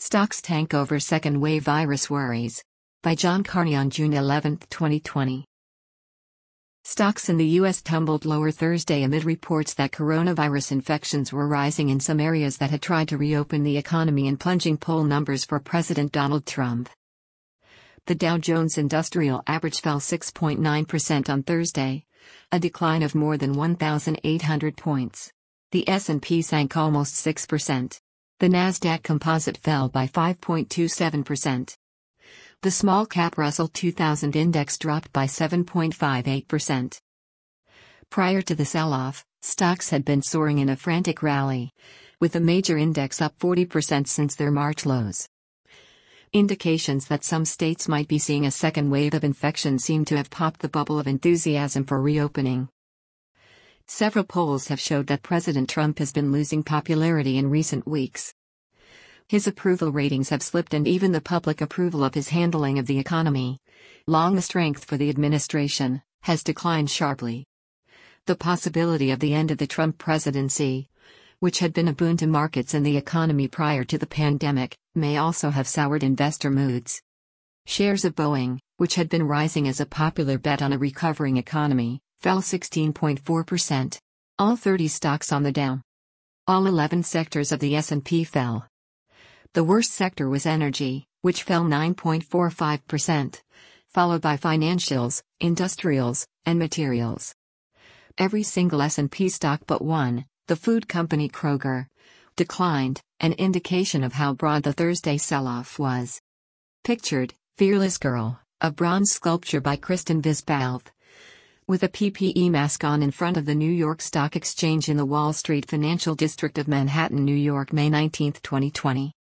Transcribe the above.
Stocks tank over second wave virus worries. By John Carney on June 11, 2020. Stocks in the U.S. tumbled lower Thursday amid reports that coronavirus infections were rising in some areas that had tried to reopen the economy and plunging poll numbers for President Donald Trump. The Dow Jones Industrial Average fell 6.9% on Thursday, a decline of more than 1,800 points. The S&P sank almost 6%. The Nasdaq Composite fell by 5.27%. The small-cap Russell 2000 index dropped by 7.58%. Prior to the sell-off, stocks had been soaring in a frantic rally, with the major index up 40% since their March lows. Indications that some states might be seeing a second wave of infection seem to have popped the bubble of enthusiasm for reopening. Several polls have showed that President Trump has been losing popularity in recent weeks. His approval ratings have slipped and even the public approval of his handling of the economy, long a strength for the administration, has declined sharply. The possibility of the end of the Trump presidency, which had been a boon to markets and the economy prior to the pandemic, may also have soured investor moods. Shares of Boeing, which had been rising as a popular bet on a recovering economy, fell 16.4%. All 30 stocks on the Dow. All 11 sectors of the S&P fell. The worst sector was energy, which fell 9.45%, followed by financials, industrials, and materials. Every single S&P stock but one, the food company Kroger, declined, an indication of how broad the Thursday sell-off was. Pictured, Fearless Girl, a bronze sculpture by Kristen Visbalth, with a PPE mask on in front of the New York Stock Exchange in the Wall Street financial district of Manhattan, New York, May 19, 2020.